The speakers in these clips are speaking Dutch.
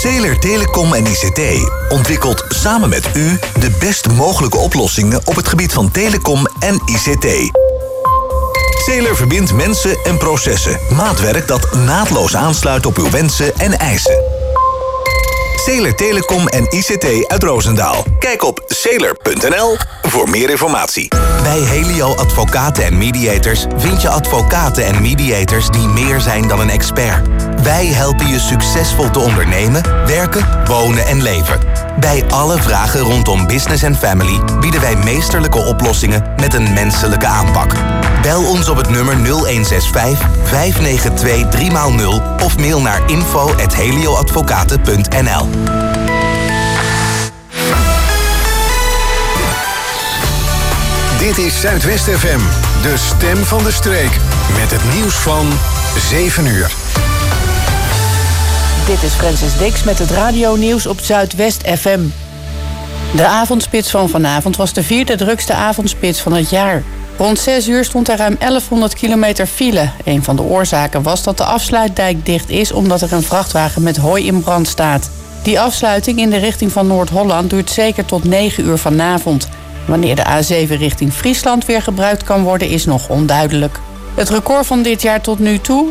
Zeeler Telecom en ICT ontwikkelt samen met u de best mogelijke oplossingen op het gebied van telecom en ICT. Zeeler verbindt mensen en processen. Maatwerk dat naadloos aansluit op uw wensen en eisen. Zeeler Telecom en ICT uit Roosendaal. Kijk op zeeler.nl voor meer informatie. Bij Helio Advocaten en Mediators vind je advocaten en mediators die meer zijn dan een expert. Wij helpen je succesvol te ondernemen, werken, wonen en leven. Bij alle vragen rondom business en family bieden wij meesterlijke oplossingen met een menselijke aanpak. Bel ons op het nummer 0165 592 3x0 of mail naar info@helioadvocaten.nl. Dit is Zuidwest FM, de stem van de streek. Met het nieuws van 7 uur. Dit is Francis Dix met het radionieuws op Zuidwest FM. De avondspits van vanavond was de 4e drukste avondspits van het jaar. Rond 6 uur stond er ruim 1100 kilometer file. Een van de oorzaken was dat de afsluitdijk dicht is omdat er een vrachtwagen met hooi in brand staat. Die afsluiting in de richting van Noord-Holland duurt zeker tot 9 uur vanavond. Wanneer de A7 richting Friesland weer gebruikt kan worden is nog onduidelijk. Het record van dit jaar tot nu toe,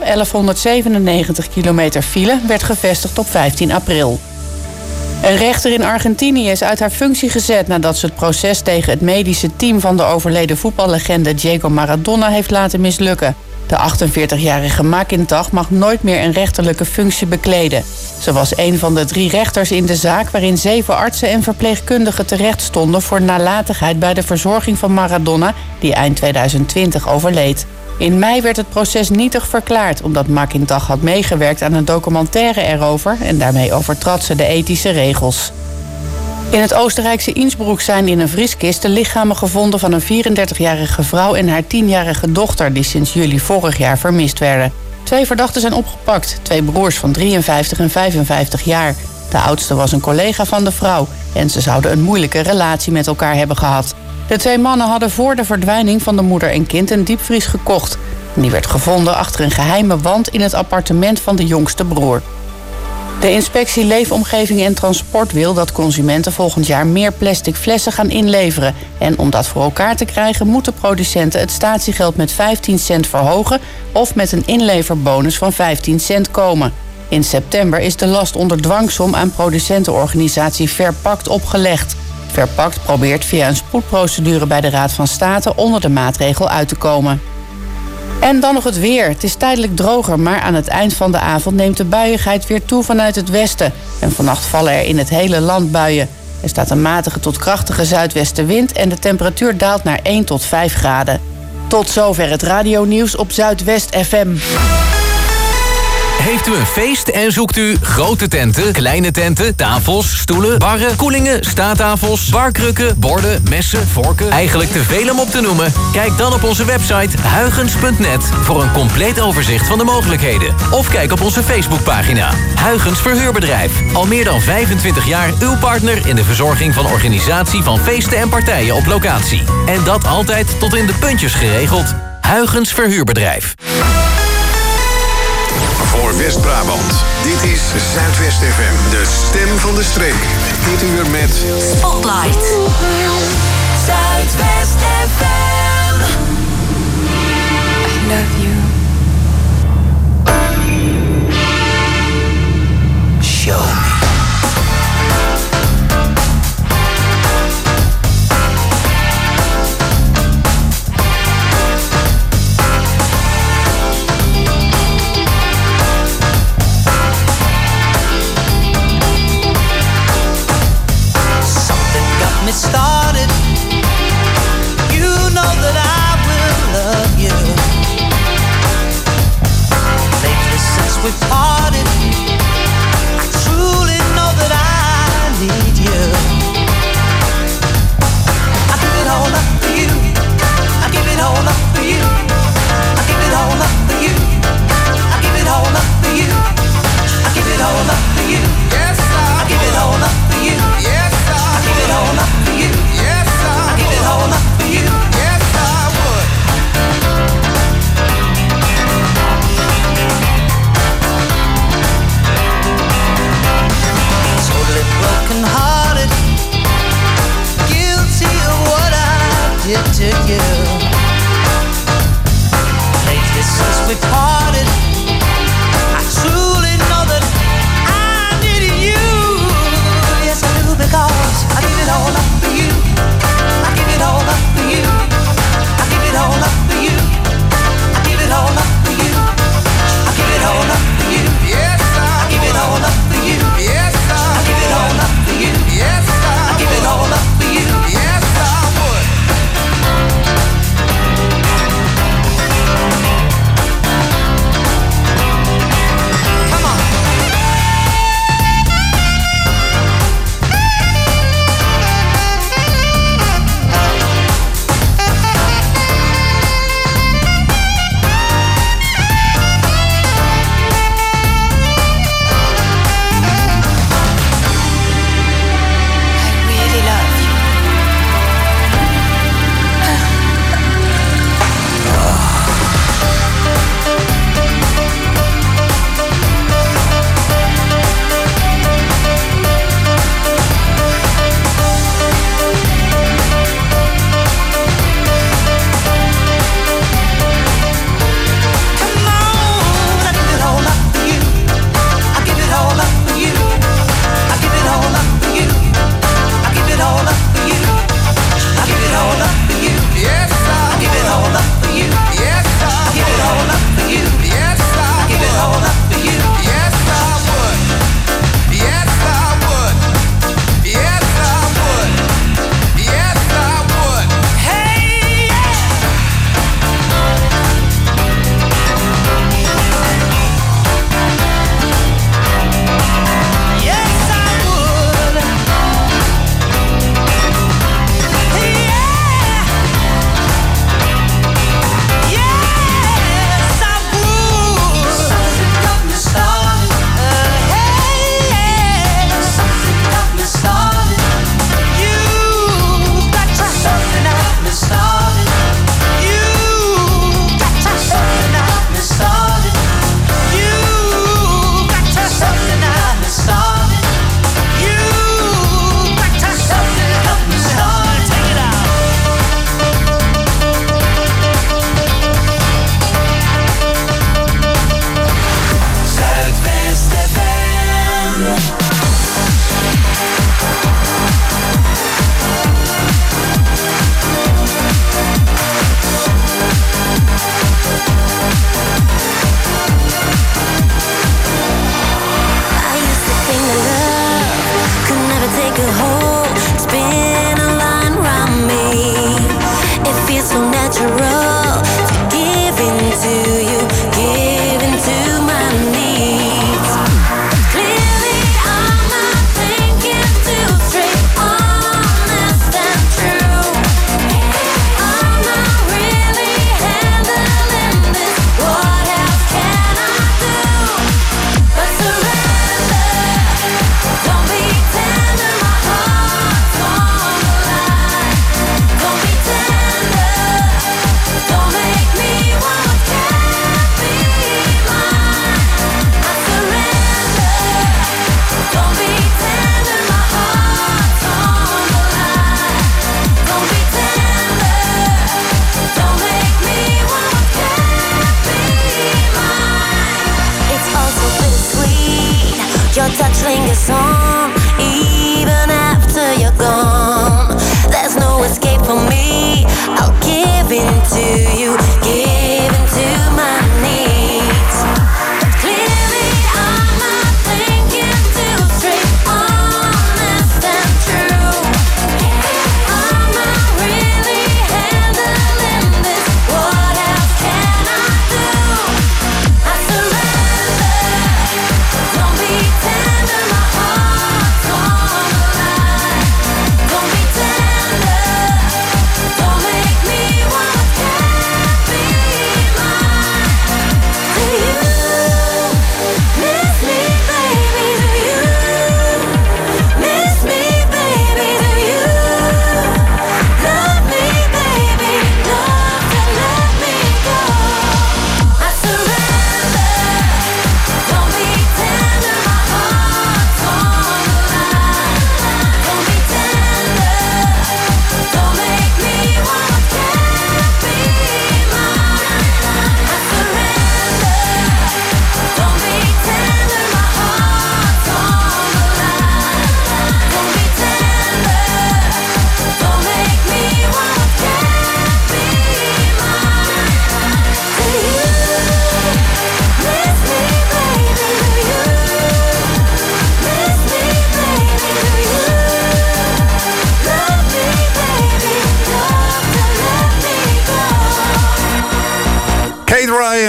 1197 kilometer file, werd gevestigd op 15 april. Een rechter in Argentinië is uit haar functie gezet nadat ze het proces tegen het medische team van de overleden voetballegende Diego Maradona heeft laten mislukken. De 48-jarige McIntosh mag nooit meer een rechterlijke functie bekleden. Ze was een van de 3 rechters in de zaak waarin 7 artsen en verpleegkundigen terecht stonden voor nalatigheid bij de verzorging van Maradona, die eind 2020 overleed. In mei werd het proces nietig verklaard omdat McIntosh had meegewerkt aan een documentaire erover en daarmee overtrad ze de ethische regels. In het Oostenrijkse Innsbruck zijn in een vrieskist de lichamen gevonden van een 34-jarige vrouw en haar 10-jarige dochter die sinds juli vorig jaar vermist werden. 2 verdachten zijn opgepakt, 2 broers van 53 en 55 jaar. De oudste was een collega van de vrouw en ze zouden een moeilijke relatie met elkaar hebben gehad. De 2 mannen hadden voor de verdwijning van de moeder en kind een diepvries gekocht. Die werd gevonden achter een geheime wand in het appartement van de jongste broer. De inspectie Leefomgeving en Transport wil dat consumenten volgend jaar meer plastic flessen gaan inleveren. En om dat voor elkaar te krijgen moeten producenten het statiegeld met 15 cent verhogen of met een inleverbonus van 15 cent komen. In september is de last onder dwangsom aan producentenorganisatie Verpakt opgelegd. Verpakt probeert via een spoedprocedure bij de Raad van State onder de maatregel uit te komen. En dan nog het weer. Het is tijdelijk droger, maar aan het eind van de avond neemt de buiigheid weer toe vanuit het westen. En vannacht vallen er in het hele land buien. Er staat een matige tot krachtige zuidwestenwind en de temperatuur daalt naar 1 tot 5 graden. Tot zover het radionieuws op Zuidwest FM. Heeft u een feest en zoekt u grote tenten, kleine tenten, tafels, stoelen, barren, koelingen, staattafels, barkrukken, borden, messen, vorken, eigenlijk te veel om op te noemen? Kijk dan op onze website huygens.net voor een compleet overzicht van de mogelijkheden. Of kijk op onze Facebookpagina. Huygens Verhuurbedrijf. Al meer dan 25 jaar uw partner in de verzorging van organisatie van feesten en partijen op locatie. En dat altijd tot in de puntjes geregeld. Huygens Verhuurbedrijf. Voor West-Brabant, dit is Zuidwest FM, de stem van de streek. Dit uur met Spotlight. Zuidwest FM. I love you. Show me. Started. You know that I will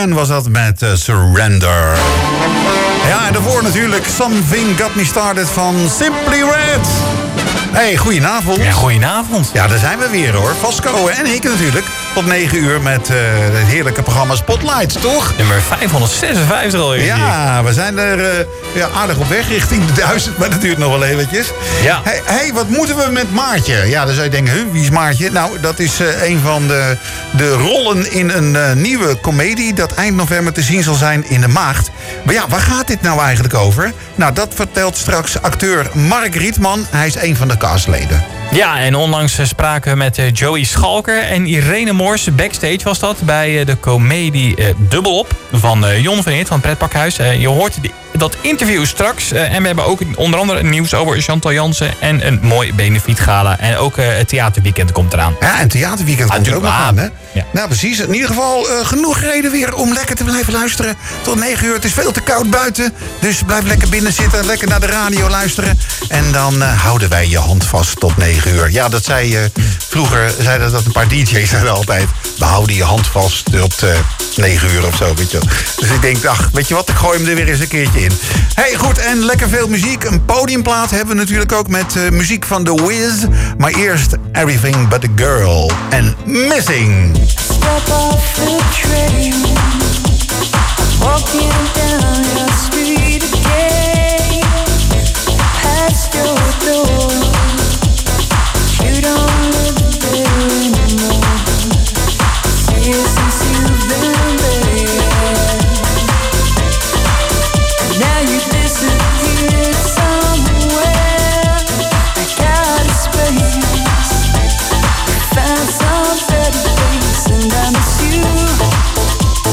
Again was dat met Surrender. Ja, en daarvoor natuurlijk Something Got Me Started van Simply Red. Hey, goedenavond. Ja, goedenavond. Ja, daar zijn we weer hoor. Vasco en ik natuurlijk. Tot 9 uur met het heerlijke programma Spotlight, toch? Nummer 556 alweer. Ja, we zijn er aardig op weg richting de 1000, maar dat duurt nog wel eventjes. Ja. Hey, wat moeten we met Maartje? Ja, dan zou je denken, wie is Maartje? Nou, dat is een van de rollen in een nieuwe komedie dat eind november te zien zal zijn in De Maagd. Maar ja, waar gaat dit nou eigenlijk over? Nou, dat vertelt straks acteur Mark Rietman. Hij is een van de castleden. Ja, en onlangs spraken we met Joey Schalker en Irene Moors. Backstage was dat bij de comedie Dubbelop van Jon van Hint van het Pretpakhuis. Je hoort dat interview straks. En we hebben ook onder andere nieuws over Chantal Jansen en een mooi benefietgala. En ook het theaterweekend komt eraan. Ja, en theaterweekend komt er ook nog aan, hè? Ja. Nou, precies. In ieder geval genoeg reden weer om lekker te blijven luisteren. Tot 9 uur. Het is veel te koud buiten. Dus blijf lekker binnen zitten. Lekker naar de radio luisteren. En dan houden wij je hand vast tot 9 uur. Ja, dat zei vroeger zeiden dat een paar DJ's zeiden altijd. We houden je hand vast tot 9 uur of zo, weet je wel. Dus ik denk, ach, weet je wat, ik gooi hem er weer eens een keertje in. Hey, goed, en lekker veel muziek. Een podiumplaat hebben we natuurlijk ook met muziek van The Wiz. Maar eerst Everything But A Girl en Missing. Step off the train, walking down your street again, past your door. You don't live there anymore. See you since you've been there. Now you disappeared somewhere. Back out of space. Found some better place, and I miss you.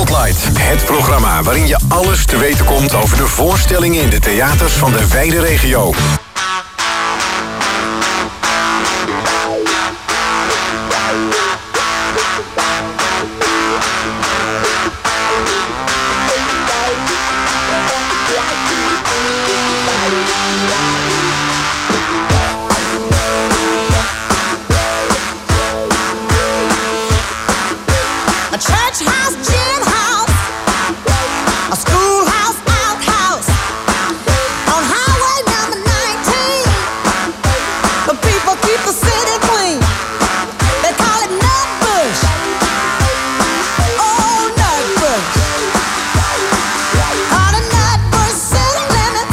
Spotlight. Het programma waarin je alles te weten komt over de voorstellingen in de theaters van de wijde regio. A church house, gin house, a schoolhouse, outhouse, on highway number 19. The people keep the city clean. They call it Nutbush. Oh, Nutbush. Call it Nutbush city limit.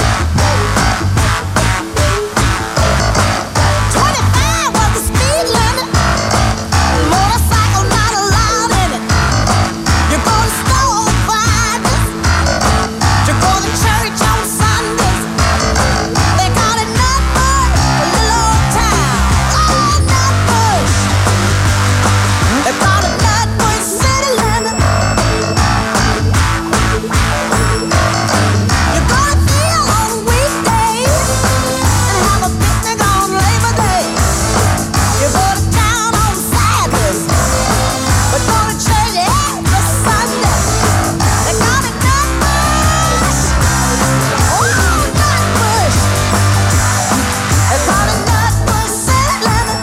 25 was the speed limit. Motorcycle not allowed in it. You go to store on Fridays. You go to church on Sundays. They call it Nutbush, a little old town. Oh, Nutbush. They call it Nutbush city limit. You go to Phil on weekdays and have a picnic on Labor Day. You go to town on Saturdays, but go to church every Sunday. They call it Nutbush. Oh, Nutbush. They call it Nutbush city limit.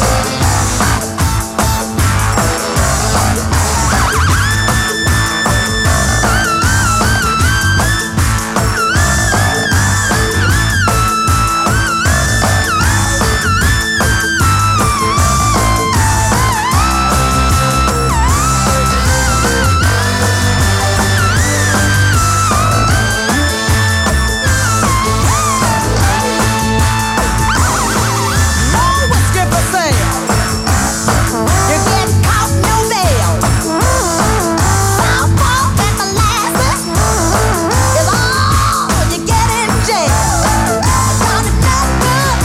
Know what Skipper say? You get caught, no bail. Southpaw and molasses is all you get in jail. Call it Nutbush.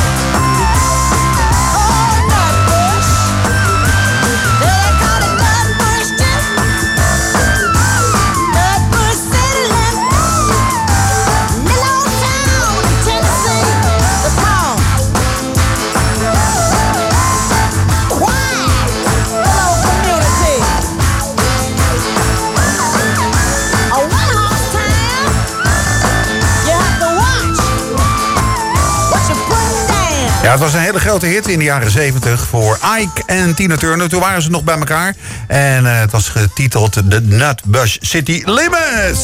Oh, Nutbush. They call it Nutbush too. Nutbush city limit. Little old town in Tennessee. The town. Quiet, hello community. A one-horse town. You have to watch what you put down. Ja, het was een hele grote hit in de jaren 70 voor Ike en Tina Turner. Toen waren ze nog bij elkaar. En het was getiteld The Nutbush City Limits.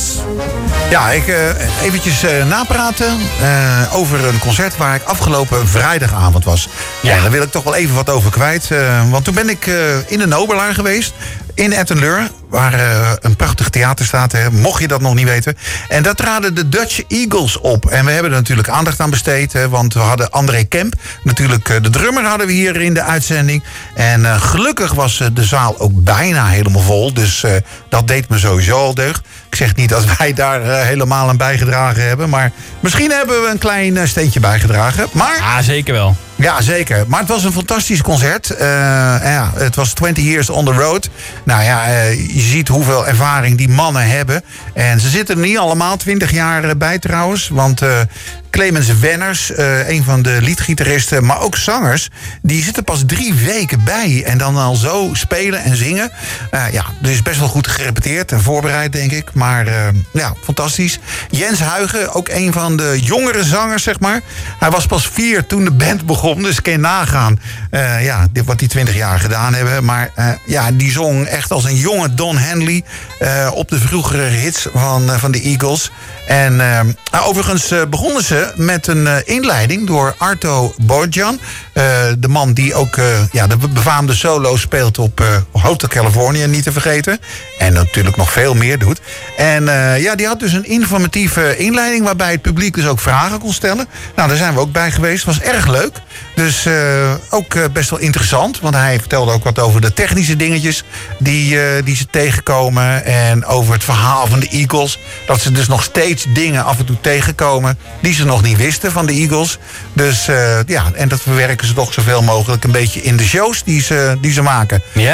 Ja, ik eventjes napraten over een concert waar ik afgelopen vrijdagavond was. Ja, daar wil ik toch wel even wat over kwijt. Want toen ben ik in de Nobelaar geweest. In Etten-Leur, waar een prachtig theater staat. Hè, mocht je dat nog niet weten. En daar traden de Dutch Eagles op. En we hebben er natuurlijk aandacht aan besteed. Hè, want we hadden André Kemp. Natuurlijk de drummer hadden we hier in de uitzending. En gelukkig was de zaal ook bijna helemaal vol. Dus dat deed me sowieso al deugd. Ik zeg niet dat wij daar helemaal aan bijgedragen hebben. Maar misschien hebben we een klein steentje bijgedragen. Maar Ja, zeker wel. ja, zeker. Maar het was een fantastisch concert. Ja, het was 20 years on the road. Nou ja, je ziet hoeveel ervaring die mannen hebben. En ze zitten er niet allemaal 20 jaar bij trouwens. Want Clemens Wenners, een van de liedgitaristen, maar ook zangers, die zitten pas 3 weken bij. En dan al zo spelen en zingen. Ja, er is best wel goed gerepeteerd en voorbereid, denk ik. Maar ja, fantastisch. Jens Huygen, ook een van de jongere zangers, zeg maar. Hij was pas 4 toen de band begon. Dus kan je nagaan ja, wat die 20 jaar gedaan hebben. Maar ja, die zong echt als een jonge Don Henley op de vroegere hits van de Eagles. En overigens begonnen ze met een inleiding door Arto Borjan. De man die ook ja, de befaamde solo speelt op Hotel California, niet te vergeten. En natuurlijk nog veel meer doet. En ja, die had dus een informatieve inleiding waarbij het publiek dus ook vragen kon stellen. Nou, daar zijn we ook bij geweest. Was erg leuk. Dus ook best wel interessant. Want hij vertelde ook wat over de technische dingetjes die ze tegenkomen. En over het verhaal van de Eagles. Dat ze dus nog steeds dingen af en toe tegenkomen die ze nog niet wisten van de Eagles. Dus ja, en dat verwerken ze toch zoveel mogelijk een beetje in de shows die ze maken. Ja.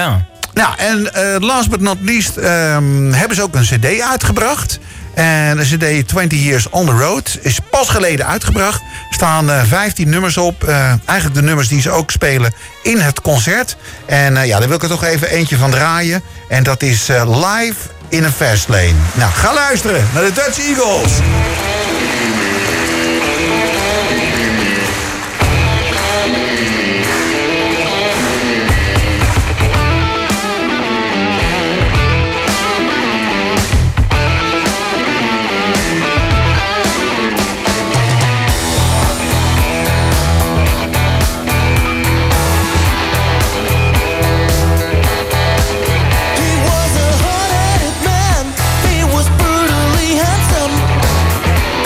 Nou, en last but not least hebben ze ook een cd uitgebracht. En de cd 20 Years on the Road is pas geleden uitgebracht. Er staan 15 nummers op. Eigenlijk de nummers die ze ook spelen in het concert. En daar wil ik er toch even eentje van draaien. En dat is Live in a Fast Lane. Nou, ga luisteren naar de Dutch Eagles. He was a hard-headed man. He was brutally handsome.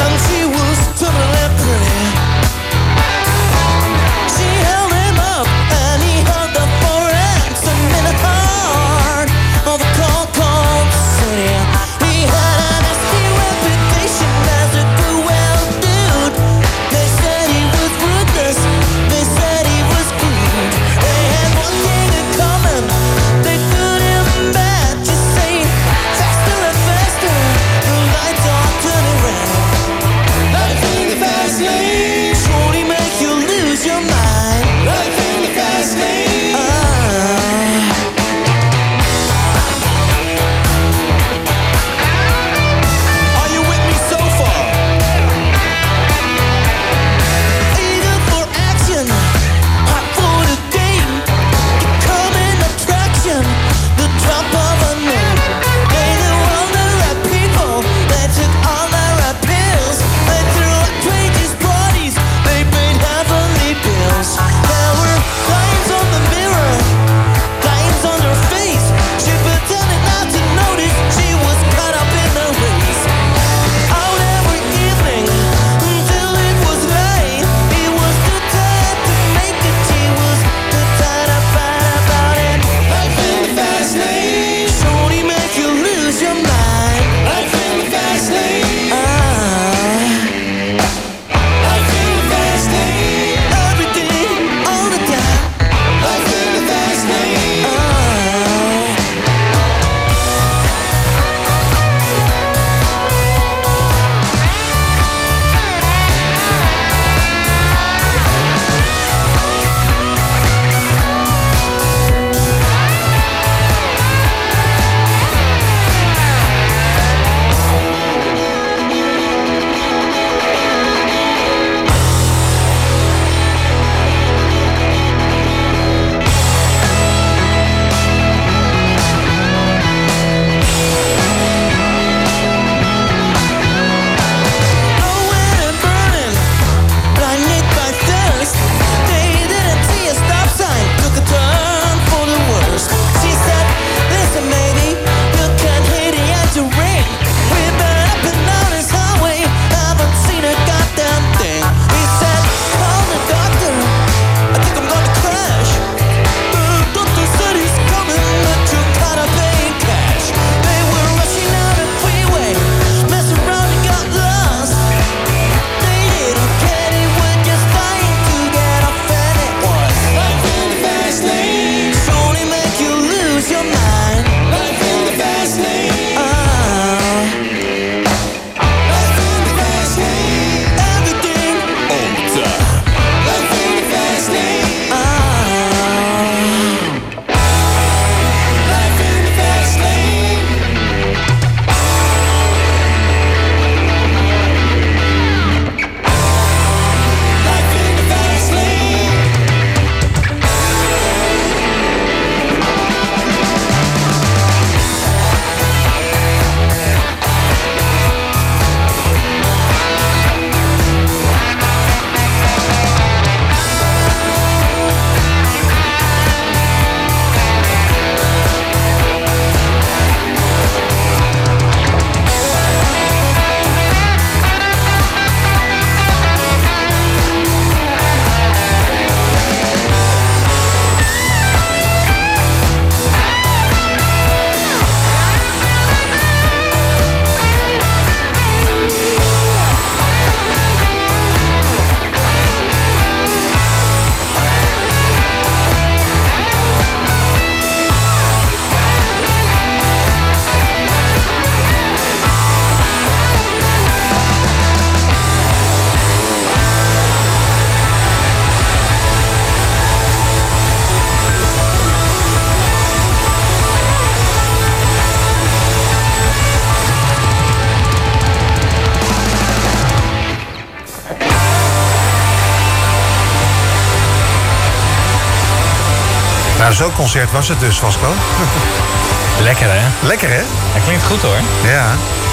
Nou, zo'n concert was het dus, Vasco. Lekker, hè? Lekker, hè? Hij klinkt goed, hoor. Ja.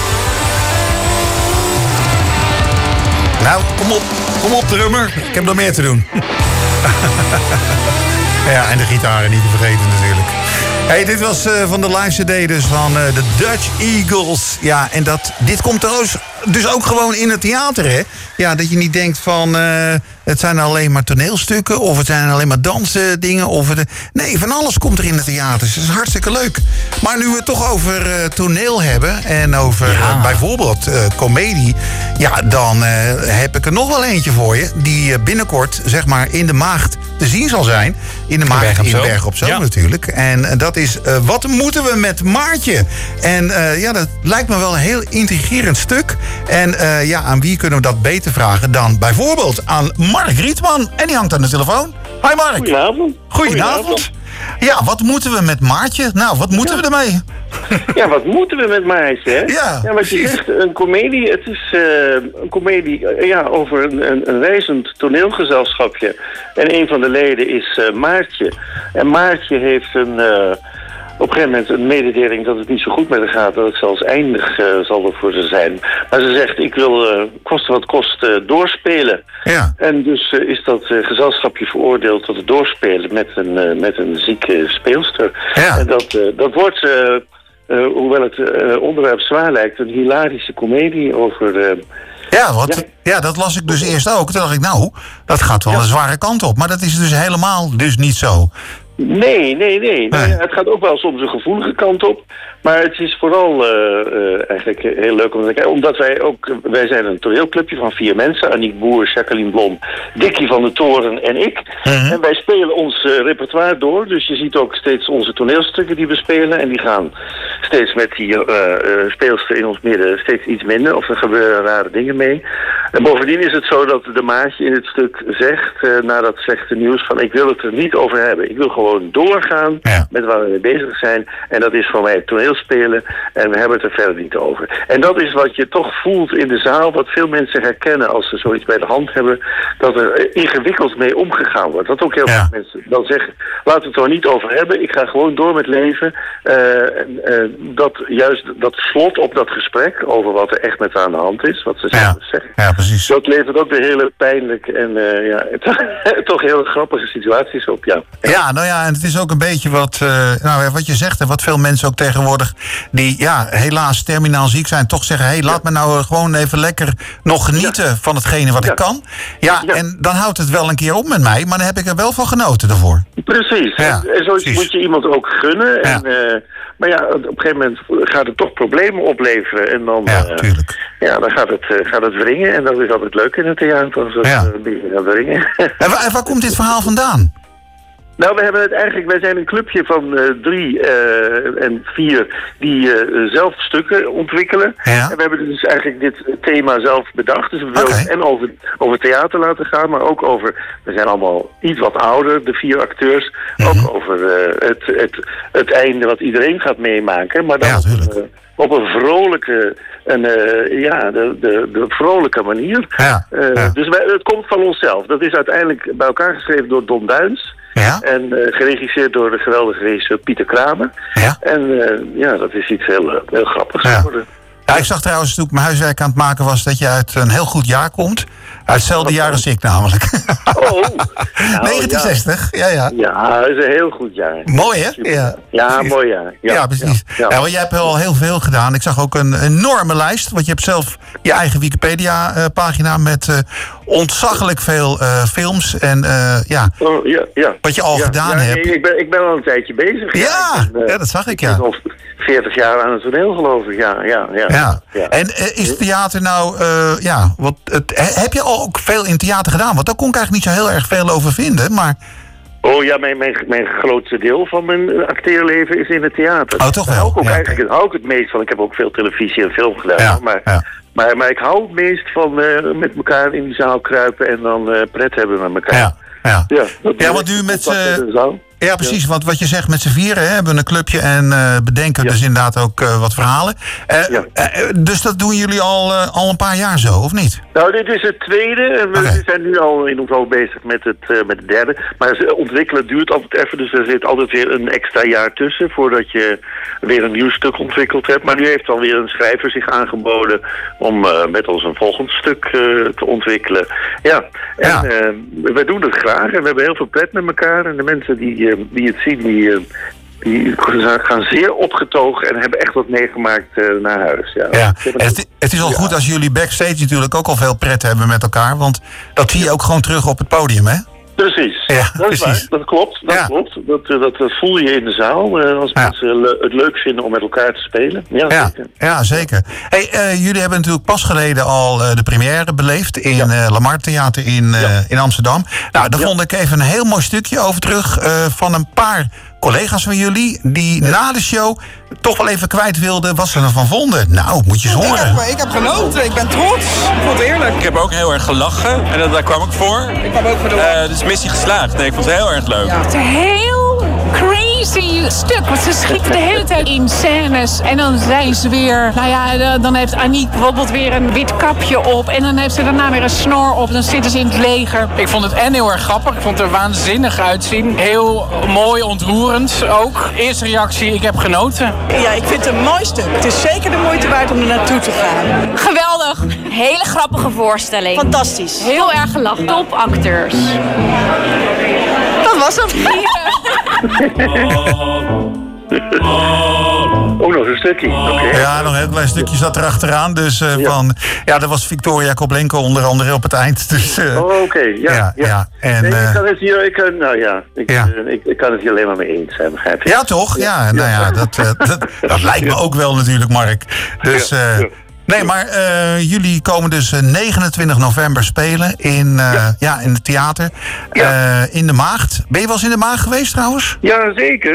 Nou, kom op, drummer. Ik heb nog meer te doen. Ja, en de gitaren niet te vergeten natuurlijk. Hey, dit was van de live CD dus van de Dutch Eagles. Ja, en dit komt trouwens dus ook gewoon in het theater, hè? Ja, dat je niet denkt van het zijn alleen maar toneelstukken of het zijn alleen maar dansdingen. Nee, van alles komt er in het theater. Dus dat is hartstikke leuk. Maar nu we het toch over toneel hebben en over bijvoorbeeld comedie. Ja, dan heb ik er nog wel eentje voor je. Die binnenkort, zeg maar, in de Maagd te zien zal zijn. In de Maagd in Bergen op Zoom natuurlijk. En dat is Wat moeten we met Maartje? En ja, dat lijkt me wel een heel intrigerend stuk. En ja, aan wie kunnen we dat beter vragen dan bijvoorbeeld aan Mark Rietman. En die hangt aan de telefoon. Hi Mark. Goedenavond. Goedenavond. Ja, wat moeten we met Maartje? Nou, wat moeten we ermee? Ja, wat moeten we met Maartje, hè? Ja, wat je zegt, een komedie. Het is een komedie over een reizend toneelgezelschapje. En een van de leden is Maartje. En Maartje heeft op een gegeven moment een mededeling dat het niet zo goed met haar gaat. Dat het zelfs eindig zal er voor ze zijn. Maar ze zegt, ik wil koste wat kost doorspelen. Ja. En dus is dat gezelschapje veroordeeld tot het doorspelen met een zieke speelster. Ja. En dat wordt, hoewel het onderwerp zwaar lijkt, een hilarische komedie over... Ja, dat las ik dus eerst ook. Toen dacht ik, nou, dat gaat wel een zware kant op. Maar dat is dus helemaal dus niet zo. Nee. Het gaat ook wel soms een gevoelige kant op. Maar het is vooral eigenlijk heel leuk om te kijken. Omdat wij zijn een toneelclubje van 4 mensen. Aniek Boer, Jacqueline Blom, Dickie van de Toren en ik. En wij spelen ons repertoire door. Dus je ziet ook steeds onze toneelstukken die we spelen. En die gaan steeds met die speelster in ons midden steeds iets minder. Of er gebeuren rare dingen mee. En bovendien is het zo dat de Maartje in het stuk zegt, na dat slechte nieuws, van ik wil het er niet over hebben. Ik wil gewoon doorgaan met waar we mee bezig zijn. En dat is voor mij het toneelspelen. En we hebben het er verder niet over. En dat is wat je toch voelt in de zaal, wat veel mensen herkennen als ze zoiets bij de hand hebben, dat er ingewikkeld mee omgegaan wordt. Dat ook heel veel mensen dan zeggen, laten we het er niet over hebben. Ik ga gewoon door met leven. Dat slot op dat gesprek over wat er echt met haar aan de hand is, wat ze zelf zeggen. Ja, precies. Dat levert ook weer hele pijnlijk en toch heel grappige situaties op, Ja, nou ja, en het is ook een beetje wat je zegt, en wat veel mensen ook tegenwoordig, die helaas terminaal ziek zijn, toch zeggen, hey, laat me nou gewoon even lekker nog genieten van hetgene wat ik kan. Ja, en dan houdt het wel een keer op met mij, maar dan heb ik er wel van genoten daarvoor. Precies. Ja, en zoiets moet je iemand ook gunnen. Ja. En, maar ja, op een gegeven moment gaat het toch problemen opleveren. En dan, dan gaat het wringen. En dat is altijd leuk in het theater. Als het gaat wringen. En waar komt dit verhaal vandaan? Nou, wij zijn een clubje van 3 en 4 die zelf stukken ontwikkelen. Ja. En we hebben dus eigenlijk dit thema zelf bedacht. Dus we willen het en over theater laten gaan, maar ook over, we zijn allemaal iets wat ouder, de 4 acteurs. Ook over het einde wat iedereen gaat meemaken. Maar dan op een vrolijke de vrolijke manier. Dus het komt van onszelf. Dat is uiteindelijk bij elkaar geschreven door Don Duins. Ja? En geregisseerd door de geweldige regisseur Pieter Kramer. Ja? En dat is iets heel grappigs geworden. Ja, ik zag trouwens toen ik mijn huiswerk aan het maken was dat je uit een heel goed jaar komt. Uit hetzelfde jaar als ik namelijk. Oh, 1960, ja. Ja, dat is een heel goed jaar. Mooi, hè? Ja, mooi jaar. Ja, precies. Ja, want jij hebt al heel veel gedaan. Ik zag ook een enorme lijst. Want je hebt zelf je eigen Wikipedia-pagina met ontzaglijk veel films. En wat je al gedaan hebt. Nee, ik ben al een tijdje bezig. Ja, dat zag ik, ja. 40 jaar aan het toneel, geloof ik. Ja. En is theater nou... heb je al ook veel in theater gedaan? Want daar kon ik eigenlijk niet zo heel erg veel over vinden, maar... Oh ja, mijn grootste deel van mijn acteerleven is in het theater. Oh, toch wel? Eigenlijk hou ik het meest van. Ik heb ook veel televisie en film gedaan. Maar ik hou het meest van met elkaar in die zaal kruipen en dan pret hebben met elkaar. Want nu met Ja, precies. Want wat je zegt met z'n vieren, hè, hebben een clubje en bedenken dus inderdaad ook wat verhalen. Dus dat doen jullie al een paar jaar zo, of niet? Nou, dit is het tweede. En we zijn nu al in ieder geval bezig met het derde. Maar ontwikkelen duurt altijd even, dus er zit altijd weer een extra jaar tussen voordat je weer een nieuw stuk ontwikkeld hebt. Maar nu heeft alweer een schrijver zich aangeboden om met ons een volgend stuk te ontwikkelen. Ja, en wij doen het graag en we hebben heel veel pret met elkaar. En de mensen die het zien, die gaan zeer opgetogen en hebben echt wat meegemaakt naar huis. Ja. Het is al goed als jullie backstage natuurlijk ook al veel pret hebben met elkaar. Want dat zie je ook gewoon terug op het podium, hè? Precies, ja, dat is waar. Dat klopt. Dat voel je in de zaal als mensen het leuk vinden om met elkaar te spelen. Ja, zeker. Hey, jullie hebben natuurlijk pas geleden al de première beleefd in Lamar Theater in Amsterdam. Nou, daar vond ik even een heel mooi stukje over terug van een paar collega's van jullie die na de show toch wel even kwijt wilden wat ze ervan vonden. Nou, moet je eens horen. Ik heb genoten, ik ben trots. Ik vond het heerlijk. Ik heb ook heel erg gelachen en daar kwam ik voor. Ik kwam ook voor de dus missie geslaagd. Nee, ik vond het heel erg leuk. Ja. Het is een heel crazy stuk, want ze schieten de hele tijd in scènes en dan zijn ze weer, dan heeft Aniek bijvoorbeeld weer een wit kapje op en dan heeft ze daarna weer een snor op, dan zitten ze in het leger. Ik vond het heel erg grappig, ik vond het er waanzinnig uitzien. Heel mooi, ontroerend ook. Eerste reactie, ik heb genoten. Ja, ik vind het een mooi stuk. Het is zeker de moeite waard om er naartoe te gaan. Geweldig. Hele grappige voorstelling. Fantastisch. Heel erg gelachen. Topacteurs. Dat was het. Oh, nog een stukje. Okay. Ja, nog een heel klein stukje zat er achteraan. Dus dat was Victoria Koblenko onder andere op het eind. Dus, oké. Ja. En, nee, ik kan het hier alleen maar mee eens zijn, begrijp je? Ja, toch? Ja, nou ja, dat lijkt me ook wel natuurlijk, Mark. Dus... Nee, maar jullie komen dus 29 november spelen in het theater. In de Maagd. Ben je wel eens in de Maagd geweest trouwens? Ja, zeker.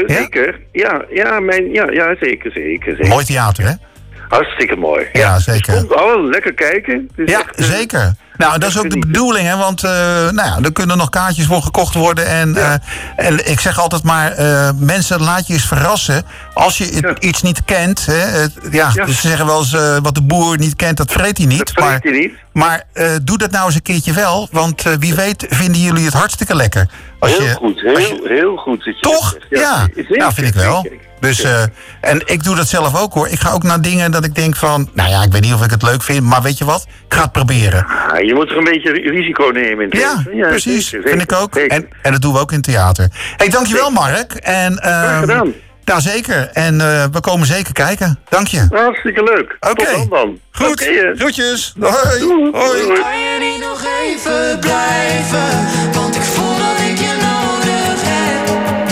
Zeker. Mooi theater, hè? Hartstikke mooi. Ja, zeker. Dus lekker kijken. Dus ja, echt, zeker. Nou, dat is ook de bedoeling, hè? Want er kunnen nog kaartjes voor gekocht worden. En ik zeg altijd maar, mensen, laat je eens verrassen. Als je iets niet kent, dus ze zeggen wel eens, wat de boer niet kent, dat vreet hij niet. Maar doe dat nou eens een keertje wel, want wie weet vinden jullie het hartstikke lekker. Heel goed. Toch? Ja, vind ik wel. Zeker. Dus, en ik doe dat zelf ook, hoor. Ik ga ook naar dingen dat ik denk van, ik weet niet of ik het leuk vind, maar weet je wat? Ik ga het proberen. Je moet er een beetje risico nemen. Ja, precies. Zeker, vind ik ook. En dat doen we ook in theater. Hey, dankjewel, Mark. En, gedaan. Nou, zeker. En we komen zeker kijken. Dank je. Hartstikke leuk. Oké. Dan. Goed. Groetjes. Hoi. Hoi. Kan je niet nog even blijven? Want ik voel dat ik je nodig heb.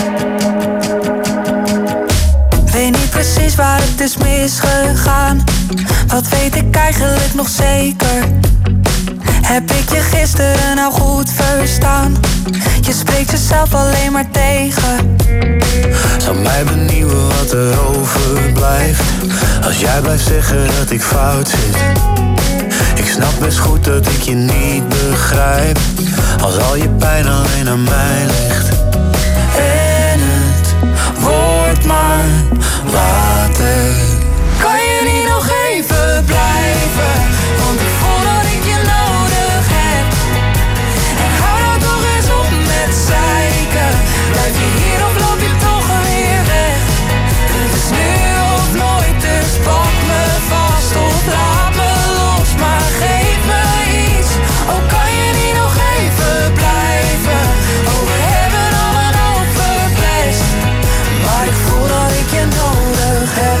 Weet niet precies waar het is misgegaan. Wat weet ik eigenlijk nog zeker? Heb ik je gisteren nou goed verstaan? Je spreekt jezelf alleen maar tegen. Zou mij benieuwen wat er overblijft. Als jij blijft zeggen dat ik fout zit. Ik snap best goed dat ik je niet begrijp. Als al je pijn alleen aan mij ligt. En het wordt maar later. Kan je niet nog even blijven? Want ik voel dat ik je nodig heb. En hou nou toch eens op met zeiken. Blijf je hier of loop je toch weer weg? Het is nu of nooit, dus pak me vast of laat me los. Maar geef me iets, oh kan je niet nog even blijven? Oh we hebben al een hoop verpest, maar ik voel dat ik je nodig heb.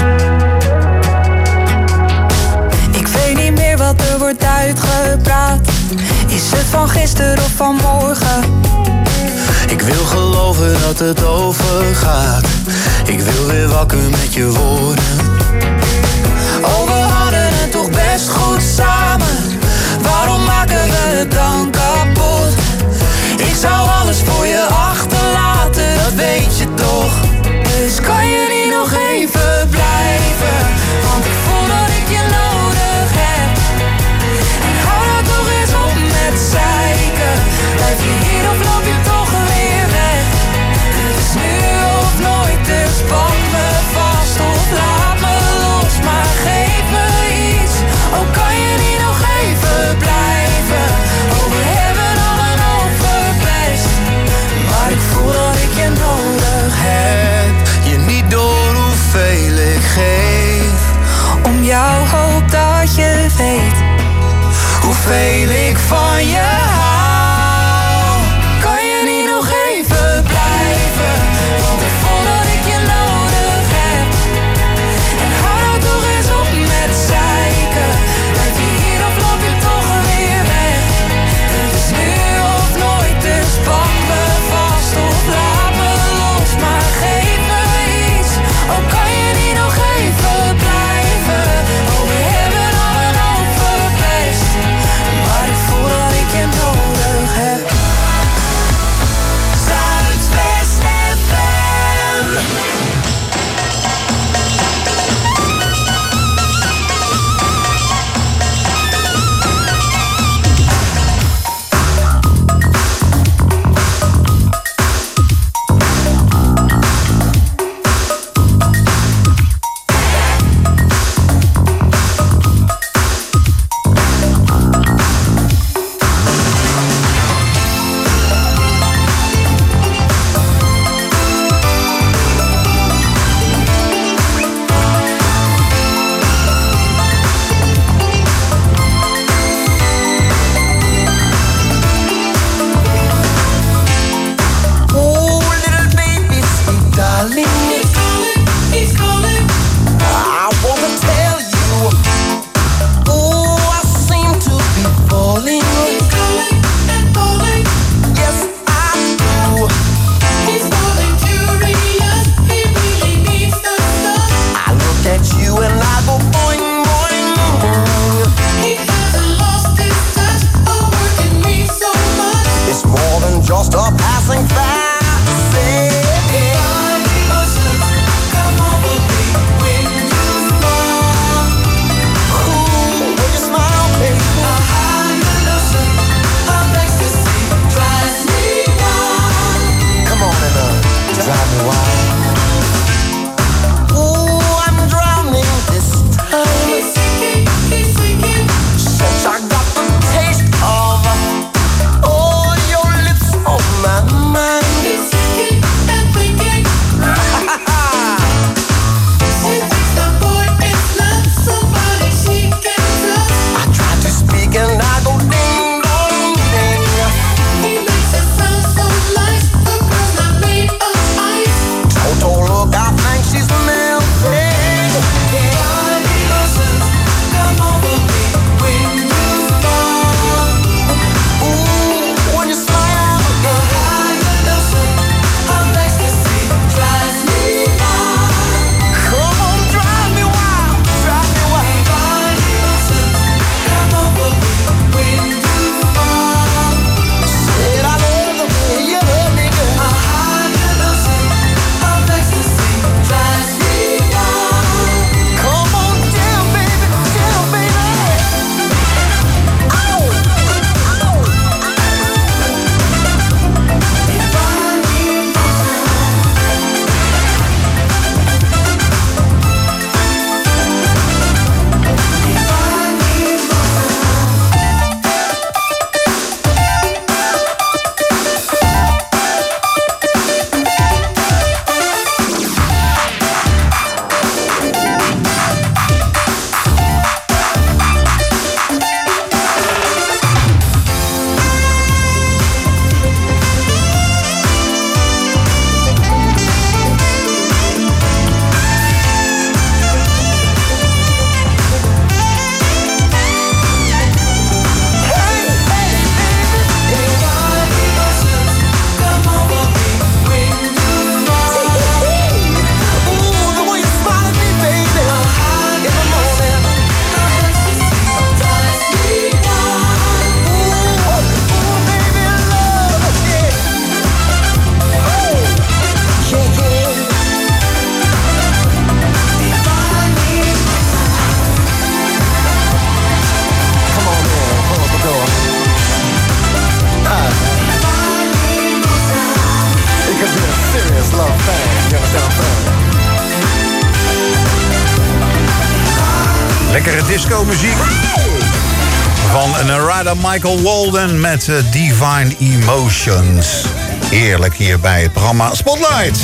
Ik weet niet meer wat er wordt uitgepraat. Is het van gisteren of van morgen? Ik wil geloven dat het overgaat. Ik wil weer wakker met je worden. Oh, we hadden het toch best goed samen. Waarom maken we het dan kapot? Ik zou alles voor je achterlaten, dat weet je toch. Dus kan je niet nog even blijven? Want ik voel dat ik je nodig heb. En hou nou toch eens op met zeiken. Blijf je hier of loop je toch weer weg? than just a passing fantasy. Come over me when you fall. Ooh, when you smile, baby. A high illusion of ecstasy drives me wild. Come on and drive me wild. Ooh, I'm drowning this time. Since I got the taste of your lips on my mind. It's thinking and thinking. She thinks the boy is not somebody she can trust. I try to speak and I go ding dong ding. He makes it sound so nice. The girl's not made of ice. Total look, I think she's melting. Come over me when you fall. Ooh, when you smile, the high illusion of ecstasy drives me wild. Come on, drive me wild, drive me wild. Come over me when you fall. Said I love the way you love me, girl. A high illusion of ecstasy drives me wild. Come on, tell baby, tell baby. Lekkere disco-muziek van Narada Michael Walden met Divine Emotions. Heerlijk hier bij het programma Spotlight.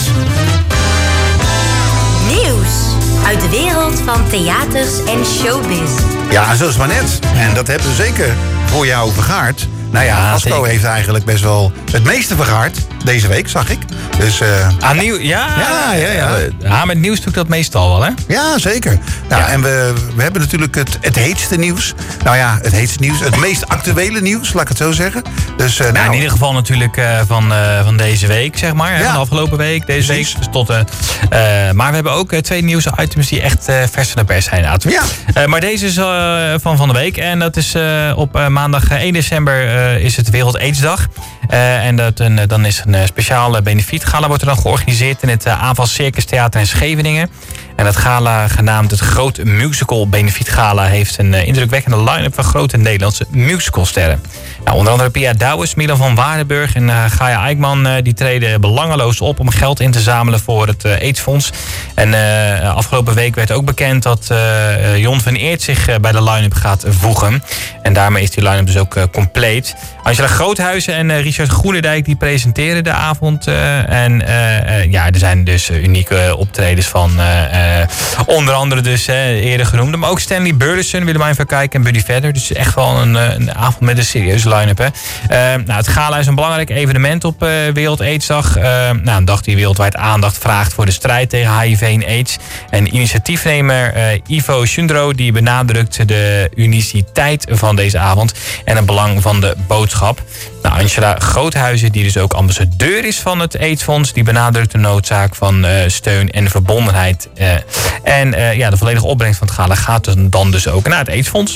Nieuws uit de wereld van theaters en showbiz. Ja, zo is het maar net. En dat hebben we zeker voor jou vergaard. Nou ja, Asko heeft eigenlijk best wel het meeste vergaard deze week, zag ik. Dus, nieuw, ja? Ja, met nieuws doe ik dat meestal wel, hè? Ja, zeker. Nou, en we hebben natuurlijk het heetste nieuws. Nou ja, het heetste nieuws. Het meest actuele nieuws, laat ik het zo zeggen. Dus, in ieder geval natuurlijk van deze week, zeg maar. Ja. Van de afgelopen week, deze week. Dus maar we hebben ook twee nieuwsitems die echt vers van de pers zijn. Ja. Maar deze is van de week. En dat is op maandag 1 december is het Wereld AIDS-dag. En dan is een speciale benefietgala wordt er dan georganiseerd in het AVAS Circus Theater in Scheveningen. En dat gala, genaamd het Groot Musical Benefietgala, heeft een indrukwekkende line-up van grote Nederlandse musicalsterren. Nou, onder andere Pia Douwes, Milan van Waardenburg en Gaia Eijkman die treden belangeloos op om geld in te zamelen voor het AIDS-fonds. En afgelopen week werd ook bekend dat Jon van Eert zich bij de line-up gaat voegen. En daarmee is die line-up dus ook compleet. Angela Groothuizen en Richard Groenendijk die presenteren de avond. Er zijn dus unieke optredens van onder andere dus eerder genoemde. Maar ook Stanley Burleson, Willemijn van Kijk en Buddy Vedder. Dus echt wel een avond met een serieuze line-up. Het gala is een belangrijk evenement op Wereld AIDS-dag. Een dag die wereldwijd aandacht vraagt voor de strijd tegen HIV en AIDS. En initiatiefnemer Ivo Sjundro die benadrukt de uniciteit van deze avond en het belang van de boodschap. Nou, Angela Groothuizen, die dus ook ambassadeur is van het AIDS-fonds, die benadrukt de noodzaak van steun en verbondenheid. De volledige opbrengst van het gala gaat dan dus ook naar het AIDS-fonds.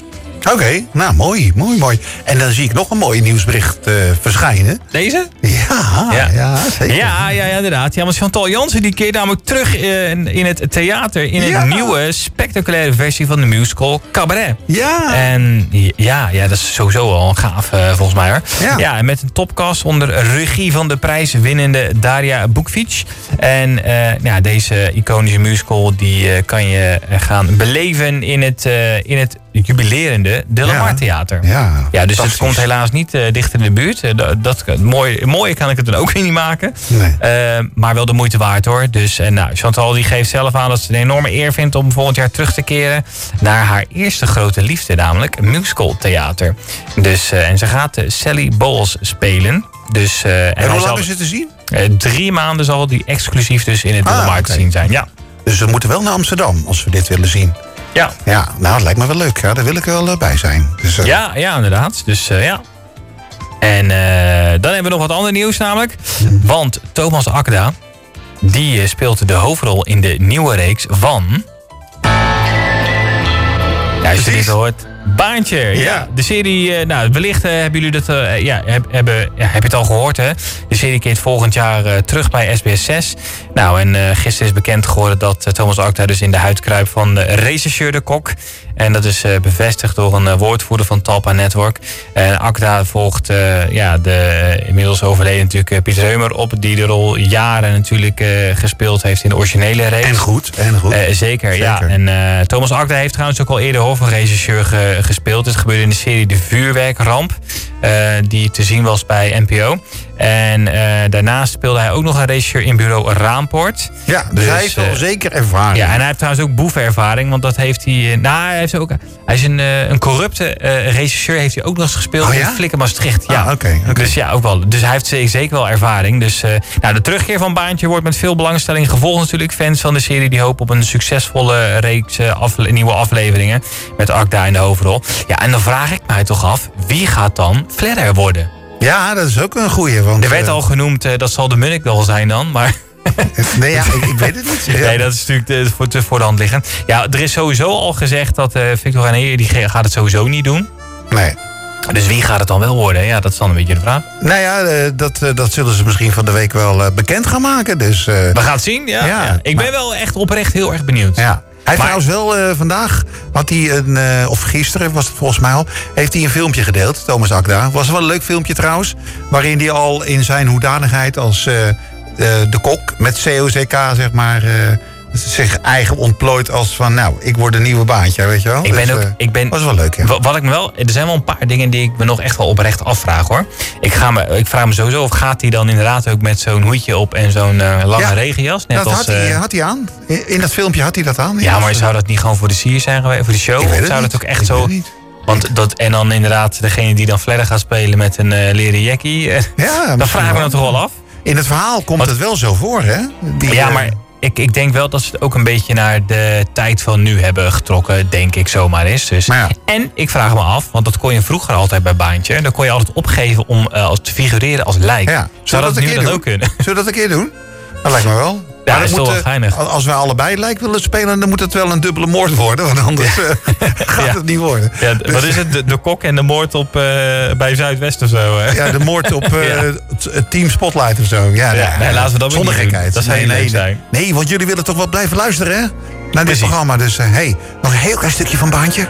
Oké, nou mooi. En dan zie ik nog een mooi nieuwsbericht verschijnen. Deze? Ja, zeker. Ja, inderdaad. Ja, want Chantal Jansen die keert namelijk terug in het theater... in een nieuwe, spectaculaire versie van de musical Cabaret. Ja. En ja, dat is sowieso al een gaaf volgens mij, hoor. Ja, en met een topcast onder regie van de prijswinnende Daria Bukvic. En deze iconische musical die kan je gaan beleven in het jubilerende De Lamar Theater. Ja, dus het komt helaas niet dichter in de buurt. Mooie kan ik het dan ook weer niet maken. Nee. Maar wel de moeite waard, hoor. Dus Chantal die geeft zelf aan dat ze een enorme eer vindt om volgend jaar terug te keren naar haar eerste grote liefde, namelijk musical theater. Dus, en ze gaat Sally Bowles spelen. Dus, en hoe lang is het te zien? 3 maanden zal die exclusief dus in het De Lamar te zien zijn. Ja. Dus we moeten wel naar Amsterdam als we dit willen zien. Ja. Ja, nou, het lijkt me wel leuk. Ja, daar wil ik wel bij zijn. Dus, ja, inderdaad. Dus ja. En dan hebben we nog wat ander nieuws namelijk. Want Thomas Akda, die speelt de hoofdrol in de nieuwe reeks van... Ja, als je dit hoort... Baantje, ja. De serie, wellicht hebben jullie dat, heb je het al gehoord, hè? De serie keert volgend jaar terug bij SBS 6. Nou, en gisteren is bekend geworden dat Thomas Akda dus in de huid kruipt van rechercheur de Kok. En dat is bevestigd door een woordvoerder van Talpa Network. En Akda volgt de inmiddels overleden natuurlijk Piet Reumer op, die de rol jaren natuurlijk gespeeld heeft in de originele reeks. En goed. Zeker, ja. En Thomas Akda heeft trouwens ook al eerder hoofdregisseur gespeeld. Het gebeurde in de serie De Vuurwerkramp, die te zien was bij NPO. En daarnaast speelde hij ook nog een regisseur in bureau Raamport. Ja, dus hij heeft wel zeker ervaring. Ja, en hij heeft trouwens ook boevenervaring, want dat heeft hij... hij is een corrupte regisseur, heeft hij ook nog eens gespeeld in Flikker Maastricht. Ja, oké. Dus ja, ook wel. Dus hij heeft zeker wel ervaring. Dus de terugkeer van Baantje wordt met veel belangstelling gevolgd natuurlijk. Fans van de serie die hopen op een succesvolle reeks nieuwe afleveringen met Akda in de hoofdrol. Ja, en dan vraag ik mij toch af, wie gaat dan Fledder worden? Ja, dat is ook een goeie. Want, er werd al genoemd, dat zal de Munnik wel zijn dan, maar... Nee, ik weet het niet. Nee, dat is natuurlijk voor de hand liggen. Ja, er is sowieso al gezegd dat Victor René die gaat het sowieso niet doen. Nee. Dus wie gaat het dan wel worden? Ja, dat is dan een beetje de vraag. Nou ja, dat zullen ze misschien van de week wel bekend gaan maken. Dus, we gaan het zien, ja. Ik ben wel echt oprecht heel erg benieuwd. Ja. Hij trouwens wel vandaag, had hij of gisteren was het volgens mij al, heeft hij een filmpje gedeeld, Thomas Akda. Was wel een leuk filmpje trouwens, waarin hij al in zijn hoedanigheid als de kok met COCK, zeg maar, zich eigen ontplooit als van, nou, ik word een nieuwe Baantje, weet je wel. Was wel leuk, ja. Wat ik me wel, er zijn wel een paar dingen die ik me nog echt wel oprecht afvraag, hoor. Ik vraag me sowieso of gaat hij dan inderdaad ook met zo'n hoedje op en zo'n lange regenjas? Net dat als, had hij aan. In dat filmpje had hij dat aan. Ja, maar zou dat niet gewoon voor de sier zijn geweest, voor de show? Of zou dat ook echt zo... Want en dan inderdaad degene die dan Fledder gaat spelen met een leren jackie. Dan vragen we me dan toch wel af. In het verhaal komt het wel zo voor, hè? Maar ik denk wel dat ze het ook een beetje naar de tijd van nu hebben getrokken, denk ik zomaar eens. Dus. Ja. En ik vraag me af, want dat kon je vroeger altijd bij Baantje. Dan kon je altijd opgeven om te figureren als lijk. Ja. Zou dat nu dan ook kunnen? Zullen we dat een keer doen? Dat lijkt me wel. Ja, dat is toch wel geinig. Als wij allebei lijk willen spelen, dan moet het wel een dubbele moord worden. Want anders gaat het niet worden. Ja, wat is het? De kok en de moord op bij Zuidwest of zo? Hè? Ja, de moord op Team Spotlight of zo. Ja, nee, laten we dat zonder gekheid. Dat zou niet leuk zijn. Nee, want jullie willen toch wel blijven luisteren, hè? Naar dit programma. Dus nog een heel klein stukje van Baantje.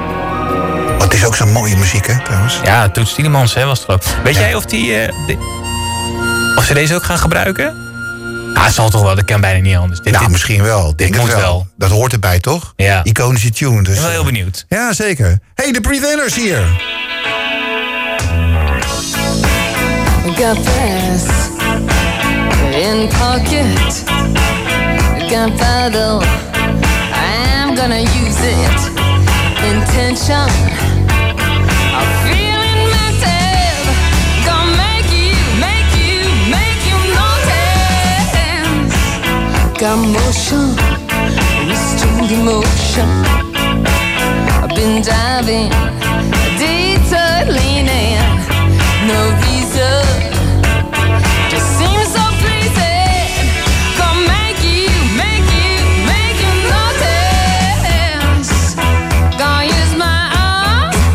Want het is ook zo'n mooie muziek, hè, trouwens. Ja, Toets Tielemans, hè, was het ook. Weet jij of of ze deze ook gaan gebruiken? Ja, het zal toch wel, dat kan bijna niet anders. Misschien wel. Denk het wel. Dat hoort erbij, toch? Ja. Iconische tune. Dus, ik ben wel heel benieuwd. Ja, zeker. Hey, de Breathe Inners hier. Got pass in pocket. Gunpowder, I'm gonna use it. Intention, I'm feeling mental. Gonna make you notice. Got motion, restrained emotion. I've been diving, detour leaning. No reason, just seems so pleasing. Gonna make you notice. Gonna use my arms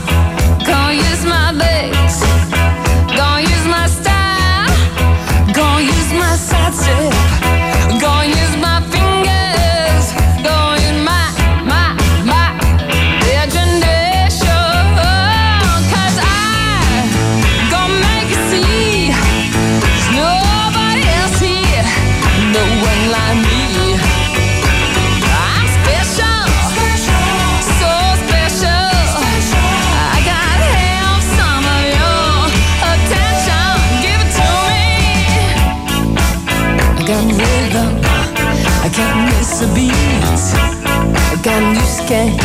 got rhythm, I can't miss a beat. I got new skank,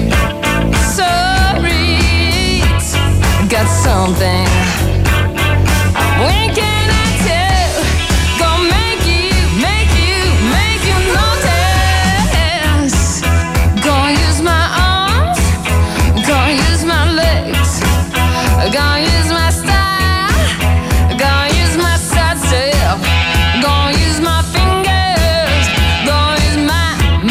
sorry, I got something. When can I tell? Gonna make you notice. Gonna use my arms, gonna use my legs, gonna use my style, gonna use my side step, gonna use my fingers, gonna use my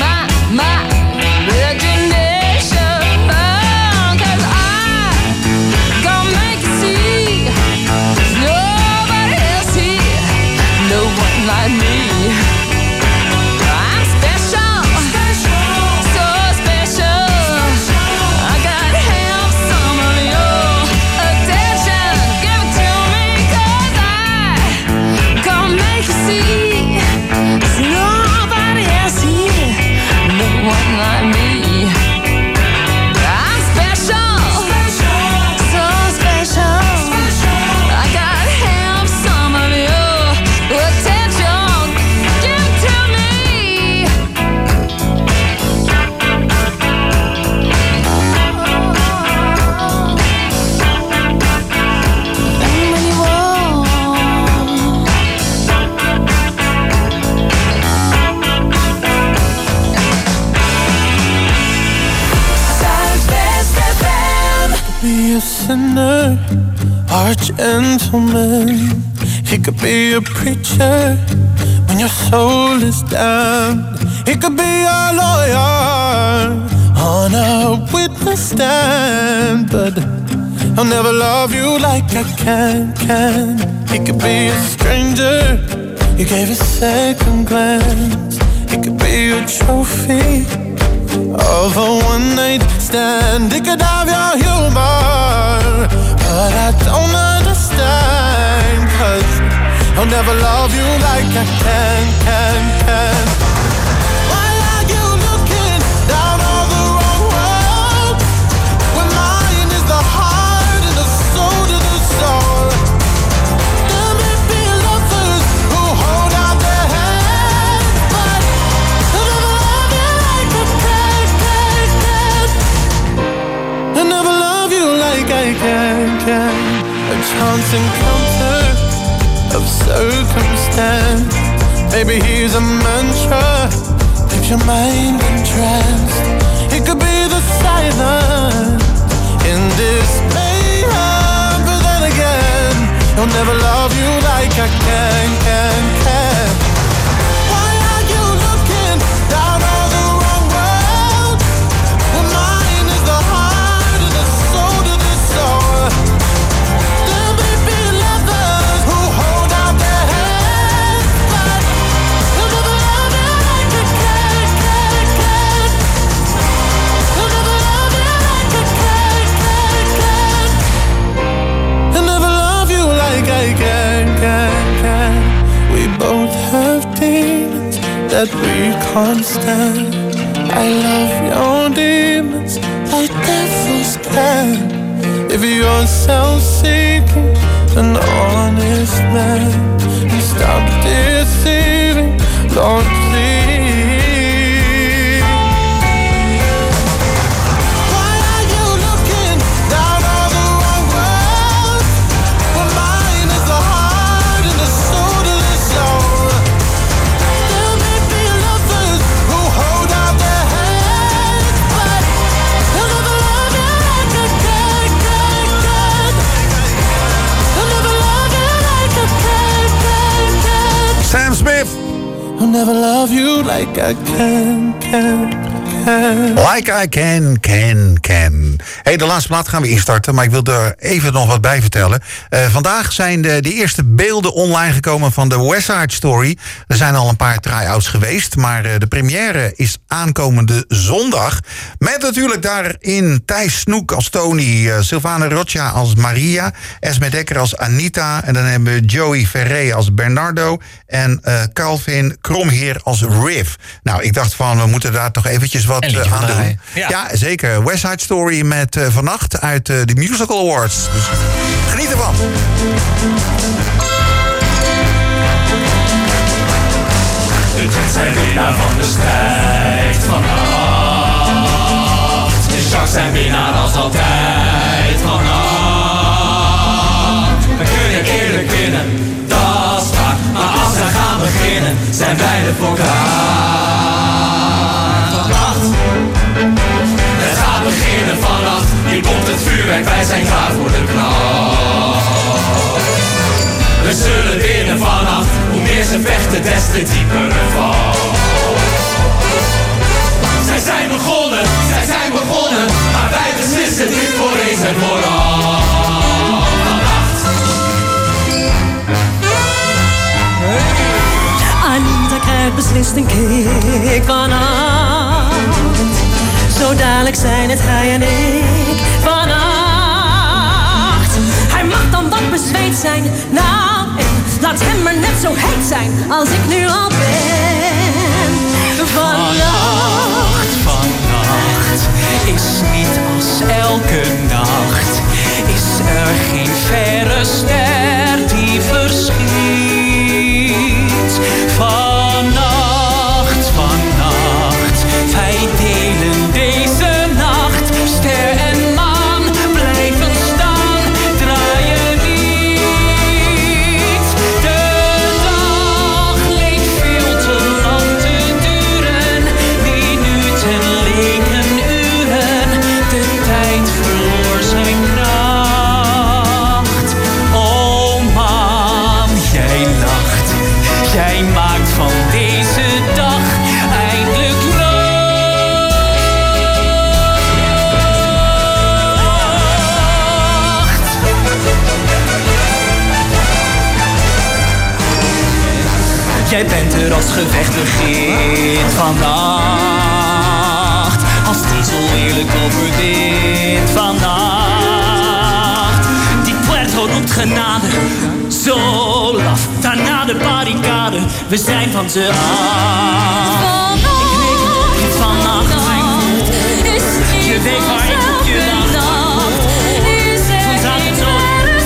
imagination. Cause I gonna make you see there's nobody else here, no one like me. I'm special, so special. I gotta have some of your attention. Give it to me, cause I gonna make you see there's nobody else here, no one like me. I'm special, so special. I gotta have some of your attention. Give it to me. And when you walk, Zuidwest FM. Be a sinner or a gentleman. He could be a preacher when your soul is down. He could be a lawyer on a witness stand, but I'll never love you like I can. He could be a stranger you gave a second glance. He could be a trophy of a one-night stand. He could have your humor, but I don't understand, 'cause I'll never love you like I can. Why are you looking down all the wrong road, when mine is the heart and the soul to the soul? There may be lovers who hold out their hands, but I'll never love you like I can. I'll never love you like I can. A chance encounter of circumstance. Maybe he's a mantra, keeps your mind entranced. It could be the silence in this mayhem, but then again, he'll never love you like I can. Why are you looking down all the wrong road, when mine is the heart and the soul to the soul? There may be lovers who hold out their hands, but they'll never love you like I can. They'll never love you like I can. They'll never love you like I can. We both have demons that we can't stand. I love your demons like devils can. If you're self-seeking, an honest man, and stop deceiving, Lord, please. Why are you looking down all the wrong road, when mine is the heart and the soul to the soul? There may be lovers who hold out their hands, but they'll never love you like I can. They'll never love you like I can. Sam Smith. I'll never love you like I can. Like I can. Hey, de laatste plaat gaan we instarten, maar ik wil er even nog wat bij vertellen. Vandaag zijn de eerste beelden online gekomen van de West Side Story. Er zijn al een paar try-outs geweest, maar de première is aankomende zondag. Met natuurlijk daarin Thijs Snoek als Tony, Sylvana Rocha als Maria, Esme Dekker als Anita, en dan hebben we Joey Ferré als Bernardo en Calvin Kromheer als Riff. Nou, ik dacht van, we moeten daar toch eventjes wat aan doen. Ja, zeker. West Side Story met vannacht uit de Musical Awards. Dus geniet ervan. stijgt vannacht. Jacques zijn winnaar als altijd vannacht. We kunnen eerlijk winnen, dat is waar. Maar als wij gaan beginnen, zijn wij er voor klaar. Vannacht, het gaat beginnen vannacht. Hier komt het vuurwerk, wij zijn klaar voor de knal. We zullen winnen vannacht. Hoe meer ze vechten, des te dieper het val. Zij zijn begonnen, maar wij beslissen dit voor eens en vooral. Anita krijgt beslist een kick vannacht. Zo dadelijk zijn het hij en ik vannacht. Hij mag dan wat bezweet zijn, nou en laat hem maar net zo heet zijn als ik nu al ben. Vannacht is niet als elke nacht. Is er geen verre ster die verschiet. Vannacht, wij delen deze nacht. Ster en maan blijven staan, draaien niet. De dag leek veel te lang te duren. Minuten leken uren, de tijd verloor zijn kracht. Oh maan, jij lacht, jij maakt van deze dag eindelijk nacht. Jij bent er als gevecht begint vannacht. Als diesel eerlijk overwint vannacht. Die Puerto roept genade, zo laf, daarna de barricade. We zijn van ze af. Ik weet niet vannacht, je weet waar ik op je wacht. Soms gaat het zo.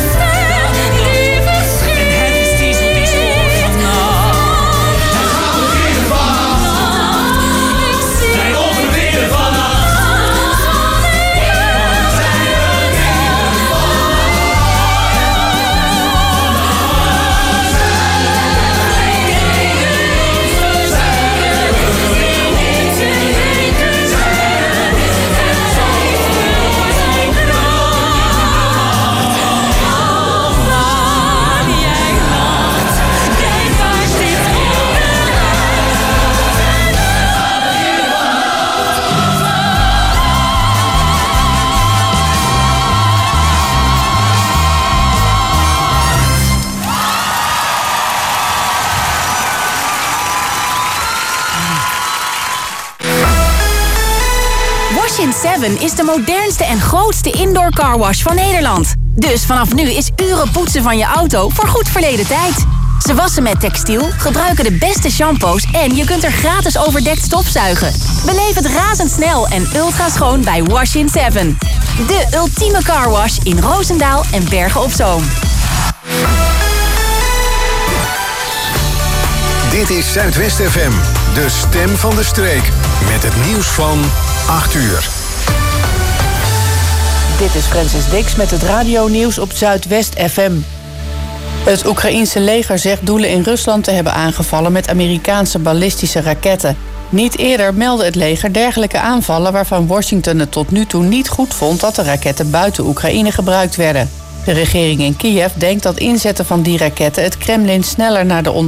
Washing 7 is de modernste en grootste indoor carwash van Nederland. Dus vanaf nu is uren poetsen van je auto voorgoed verleden tijd. Ze wassen met textiel, gebruiken de beste shampoos en je kunt er gratis overdekt stofzuigen. Beleef het razendsnel en ultra schoon bij Washing 7. De ultieme carwash in Roosendaal en Bergen op Zoom. Dit is Zuidwest FM, de stem van de streek. Met het nieuws van 8 uur. Dit is Francis Dix met het radionieuws op Zuidwest FM. Het Oekraïense leger zegt doelen in Rusland te hebben aangevallen met Amerikaanse ballistische raketten. Niet eerder meldde het leger dergelijke aanvallen waarvan Washington het tot nu toe niet goed vond dat de raketten buiten Oekraïne gebruikt werden. De regering in Kiev denkt dat inzetten van die raketten het Kremlin sneller naar de